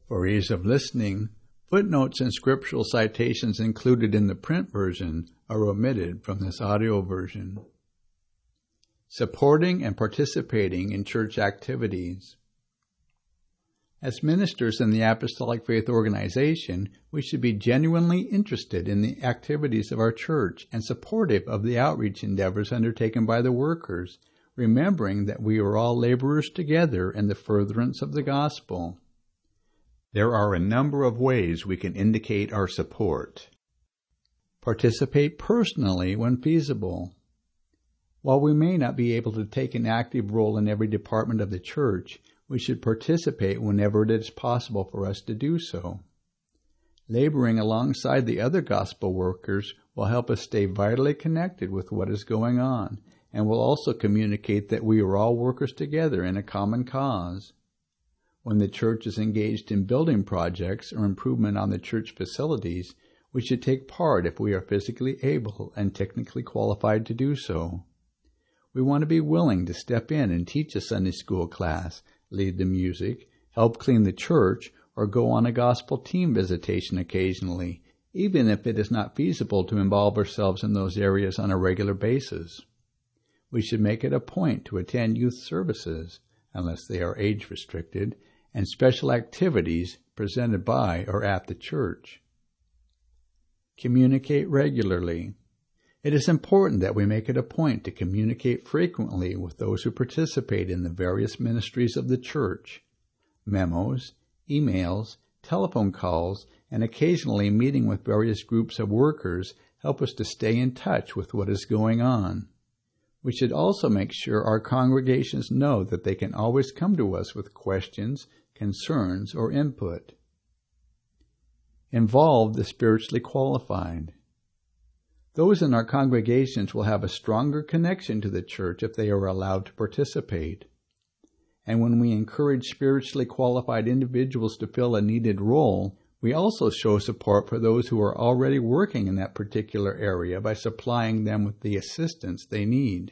For ease of listening, footnotes and scriptural citations included in the print version are omitted from this audio version. Supporting and participating in church activities. As ministers in the Apostolic Faith Organization, we should be genuinely interested in the activities of our church and supportive of the outreach endeavors undertaken by the workers, remembering that we are all laborers together in the furtherance of the gospel. There are a number of ways we can indicate our support. Participate personally when feasible. While we may not be able to take an active role in every department of the church, we should participate whenever it is possible for us to do so. Laboring alongside the other gospel workers will help us stay vitally connected with what is going on, and will also communicate that we are all workers together in a common cause. When the church is engaged in building projects or improvement on the church facilities, we should take part if we are physically able and technically qualified to do so. We want to be willing to step in and teach a Sunday school class, lead the music, help clean the church, or go on a gospel team visitation occasionally, even if it is not feasible to involve ourselves in those areas on a regular basis. We should make it a point to attend youth services, unless they are age-restricted, and special activities presented by or at the church. Communicate regularly. It is important that we make it a point to communicate frequently with those who participate in the various ministries of the church. Memos, emails, telephone calls, and occasionally meeting with various groups of workers help us to stay in touch with what is going on. We should also make sure our congregations know that they can always come to us with questions, concerns, or input. Involve the spiritually qualified. Those in our congregations will have a stronger connection to the church if they are allowed to participate. And when we encourage spiritually qualified individuals to fill a needed role, we also show support for those who are already working in that particular area by supplying them with the assistance they need.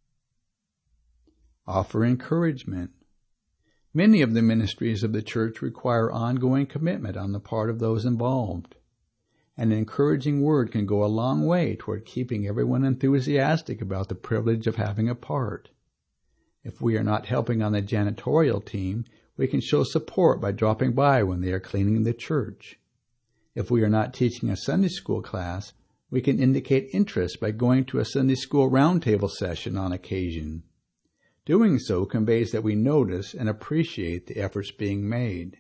Offer encouragement. Many of the ministries of the church require ongoing commitment on the part of those involved. An encouraging word can go a long way toward keeping everyone enthusiastic about the privilege of having a part. If we are not helping on the janitorial team, we can show support by dropping by when they are cleaning the church. If we are not teaching a Sunday school class, we can indicate interest by going to a Sunday school roundtable session on occasion. Doing so conveys that we notice and appreciate the efforts being made.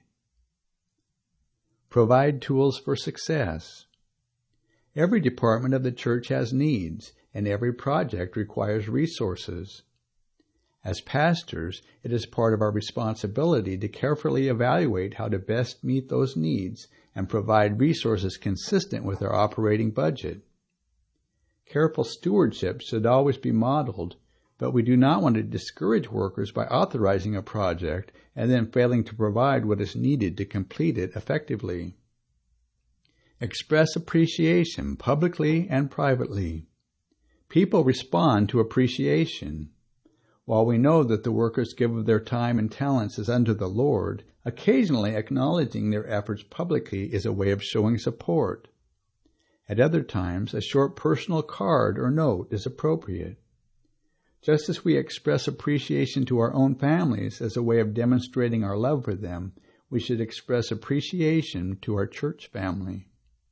Provide tools for success. Every department of the church has needs, and every project requires resources. As pastors, it is part of our responsibility to carefully evaluate how to best meet those needs and provide resources consistent with our operating budget. Careful stewardship should always be modeled, but we do not want to discourage workers by authorizing a project and then failing to provide what is needed to complete it effectively. Express appreciation publicly and privately. People respond to appreciation. While we know that the workers give of their time and talents as unto the Lord, occasionally acknowledging their efforts publicly is a way of showing support. At other times, a short personal card or note is appropriate. Just as we express appreciation to our own families as a way of demonstrating our love for them, we should express appreciation to our church family.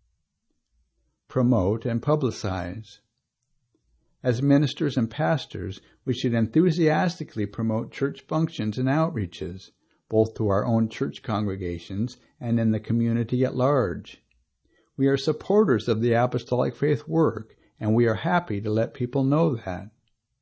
Promote and publicize. As ministers and pastors, we should enthusiastically promote church functions and outreaches, both to our own church congregations and in the community at large. We are supporters of the apostolic faith work, and we are happy to let people know that.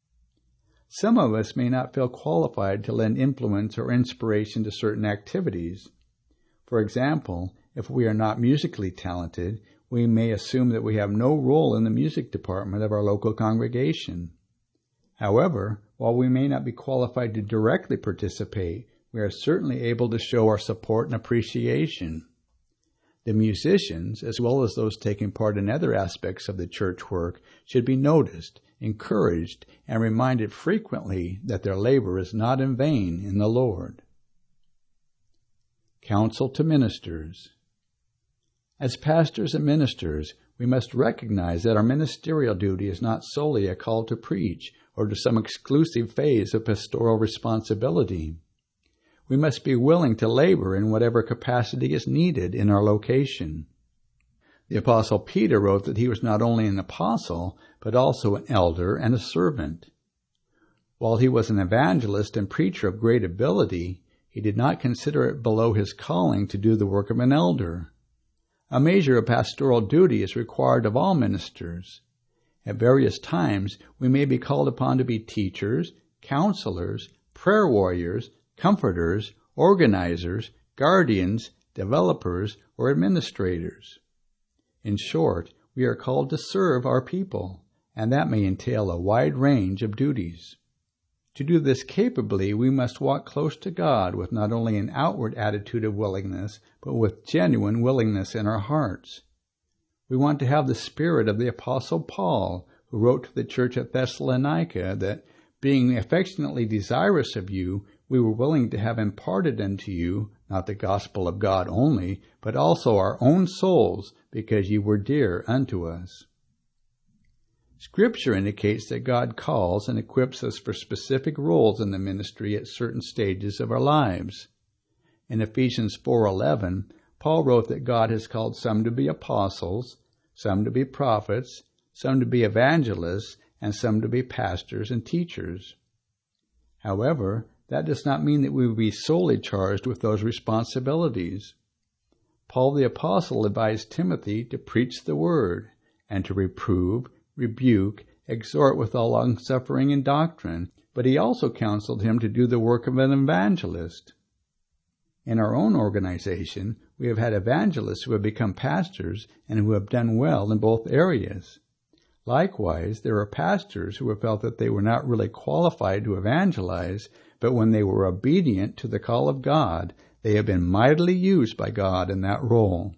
Some of us may not feel qualified to lend influence or inspiration to certain activities. For example, if we are not musically talented, we may assume that we have no role in the music department of our local congregation. However, while we may not be qualified to directly participate, we are certainly able to show our support and appreciation. The musicians, as well as those taking part in other aspects of the church work, should be noticed, encouraged, and reminded frequently that their labor is not in vain in the Lord. Counsel to Ministers. As pastors and ministers, we must recognize that our ministerial duty is not solely a call to preach or to some exclusive phase of pastoral responsibility. We must be willing to labor in whatever capacity is needed in our location. The Apostle Peter wrote that he was not only an apostle, but also an elder and a servant. While he was an evangelist and preacher of great ability, he did not consider it below his calling to do the work of an elder. A measure of pastoral duty is required of all ministers. At various times, we may be called upon to be teachers, counselors, prayer warriors, comforters, organizers, guardians, developers, or administrators. In short, we are called to serve our people, and that may entail a wide range of duties. To do this capably, we must walk close to God with not only an outward attitude of willingness, but with genuine willingness in our hearts. We want to have the spirit of the Apostle Paul, who wrote to the church at Thessalonica that, being affectionately desirous of you, we were willing to have imparted unto you, not the gospel of God only, but also our own souls, because ye were dear unto us. Scripture indicates that God calls and equips us for specific roles in the ministry at certain stages of our lives. In Ephesians 4:11, Paul wrote that God has called some to be apostles, some to be prophets, some to be evangelists, and some to be pastors and teachers. However, that does not mean that we will be solely charged with those responsibilities. Paul the Apostle advised Timothy to preach the word, and to reprove, rebuke, exhort with all longsuffering and doctrine, but he also counseled him to do the work of an evangelist. In our own organization, we have had evangelists who have become pastors and who have done well in both areas. Likewise, there are pastors who have felt that they were not really qualified to evangelize, but when they were obedient to the call of God, they have been mightily used by God in that role.